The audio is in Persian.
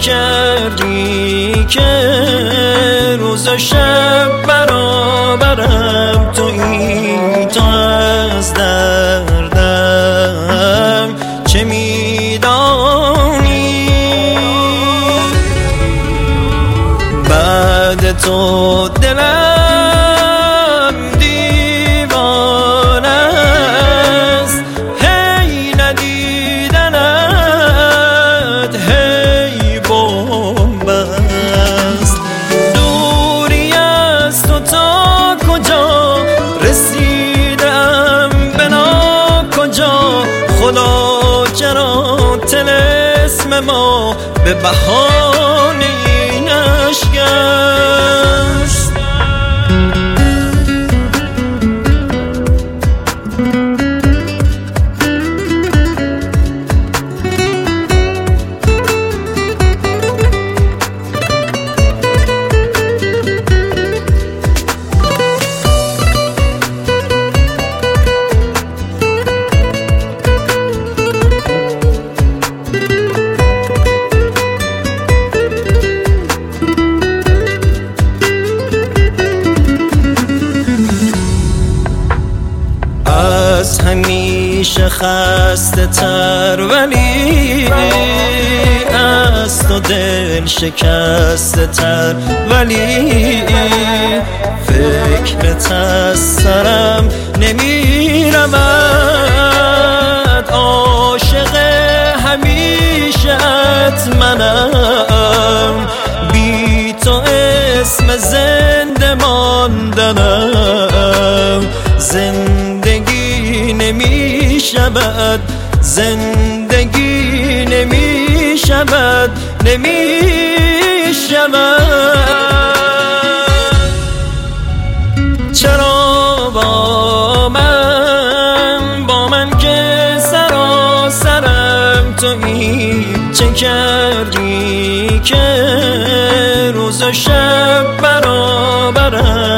کردی که روز و شب برابرم تویی؟ تو از دردم چه میدانی؟ بعد تو دلم دیوانه است، هی ندیدنت هی بمب است. دوری از تو تا کجا رسیدم به ناکجا؟ خدا چرا طلسم ما به بهانه نشکست؟ از همیشه خسته تر ولی از تو دل شکسته تر، ولی فکرت از سرم نمی رود. عاشق همیشت منم، بی تو اسم زنده ماندنم. زندگی نمی شود، زندگی نمی شود، نمی شود. چرا با من که سراسرم تویی؟ چه کردی که روز و شب برابرم